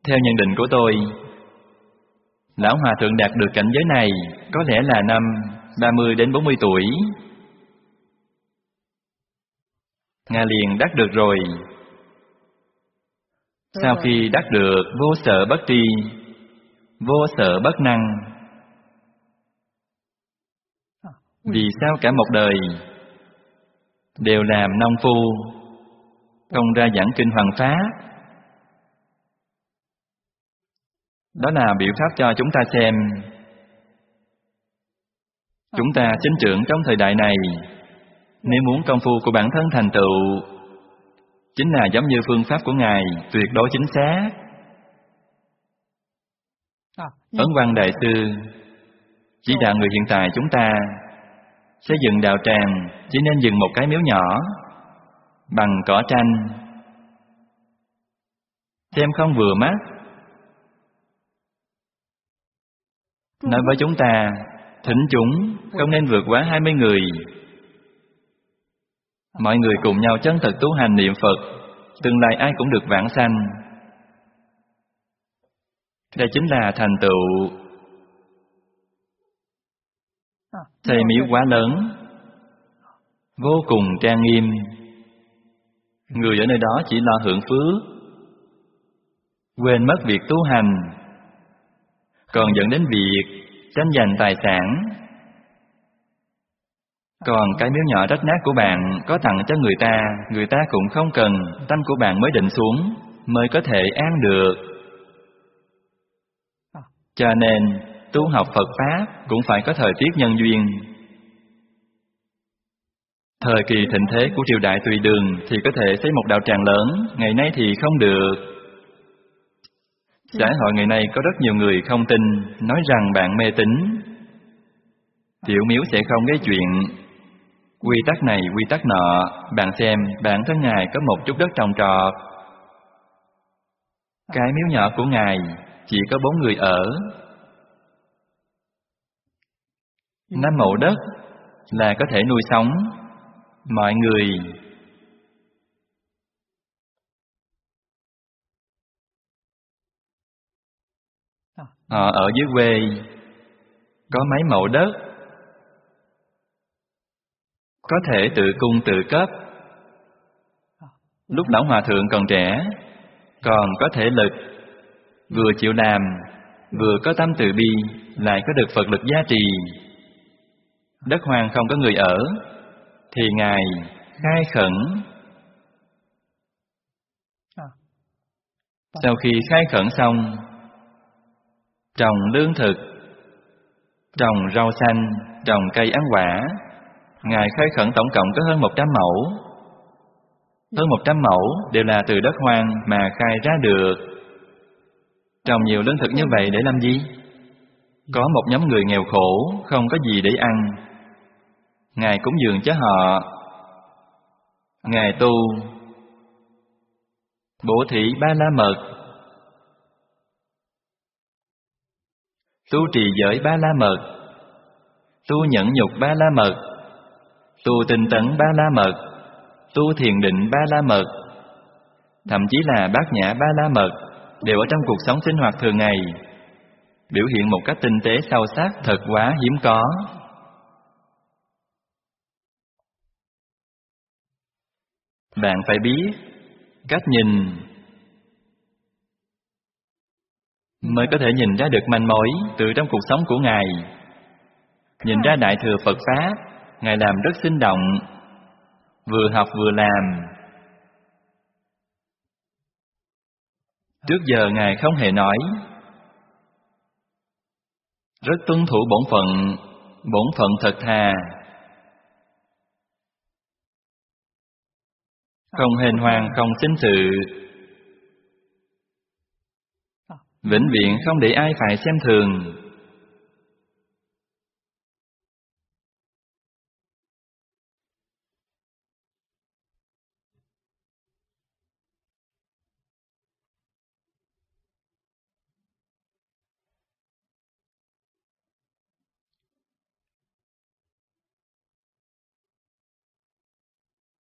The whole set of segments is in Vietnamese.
Theo nhận định của tôi, Lão Hòa Thượng đạt được cảnh giới này có lẽ là năm 30 đến 40 tuổi. Ngài liền đắc được rồi. Sau khi đắc được vô sợ bất tri, vô sợ bất năng, vì sao cả một đời đều làm nông phu, không ra giảng kinh hoằng pháp? Đó là biểu pháp cho chúng ta xem, chúng ta sinh trưởng trong thời đại này, nếu muốn công phu của bản thân thành tựu, chính là giống như phương pháp của Ngài, tuyệt đối chính xác. Ấn Quang Đại Sư chỉ đạo người hiện tại chúng ta xây dựng đạo tràng chỉ nên dựng một cái miếu nhỏ bằng cỏ tranh, xem không vừa mắt. Nói với chúng ta, thỉnh chúng không nên vượt quá 20 người. Mọi người cùng nhau chân thật tu hành niệm Phật, tương lai ai cũng được vãng sanh. Đây chính là thành tựu. Xây miếu quá lớn, vô cùng trang nghiêm, người ở nơi đó chỉ lo hưởng phước, quên mất việc tu hành, còn dẫn đến việc tranh giành tài sản. Còn cái miếu nhỏ rách nát của bạn có tặng cho người ta cũng không cần, tâm của bạn mới định xuống, mới có thể an được. Cho nên, tu học Phật Pháp cũng phải có thời tiết nhân duyên. Thời kỳ thịnh thế của triều đại Tùy Đường thì có thể xây một đạo tràng lớn, ngày nay thì không được. Xã hội ngày nay có rất nhiều người không tin, nói rằng bạn mê tín. Tiểu miếu sẽ không gây chuyện. Quy tắc này, quy tắc nọ, bạn xem, bản thân Ngài có một chút đất trồng trọt. Cái miếu nhỏ của Ngài chỉ có 4 người ở. 5 mẫu đất là có thể nuôi sống mọi người. Họ ở dưới quê, có mấy mẫu đất, có thể tự cung tự cấp. Lúc Lão Hòa Thượng còn trẻ, còn có thể lực, vừa chịu làm, vừa có tâm từ bi, lại có được Phật lực gia trì. Đất hoang không có người ở, thì Ngài khai khẩn. Sau khi khai khẩn xong, trồng lương thực, trồng rau xanh, trồng cây ăn quả. Ngài khai khẩn tổng cộng có hơn 100 mẫu. Hơn 100 mẫu đều là từ đất hoang mà khai ra được. Trồng nhiều lương thực như vậy để làm gì? Có một nhóm người nghèo khổ, không có gì để ăn, Ngài cúng dường cho họ. Ngài tu bố thí Ba La Mật, tu trì giới Ba La Mật, tu nhẫn nhục Ba La Mật, tu tinh tấn Ba La Mật, tu thiền định Ba La Mật, thậm chí là Bát Nhã Ba La Mật đều ở trong cuộc sống sinh hoạt thường ngày, biểu hiện một cách tinh tế sâu sắc, thật quá hiếm có. Bạn phải biết cách nhìn mới có thể nhìn ra được manh mối từ trong cuộc sống của Ngài. Nhìn ra Đại Thừa Phật Pháp, Ngài làm rất sinh động, vừa học vừa làm. Trước giờ Ngài không hề nói, rất tuân thủ bổn phận thật thà, không hên hoang, không sinh sự, vĩnh viễn không để ai phải xem thường.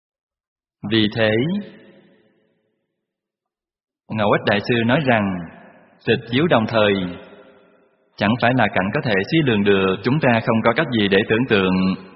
Vì thế, Ngẫu Ích Đại Sư nói rằng xịt chiếu đồng thời. Chẳng phải là cảnh có thể suy lường được, chúng ta không có cách gì để tưởng tượng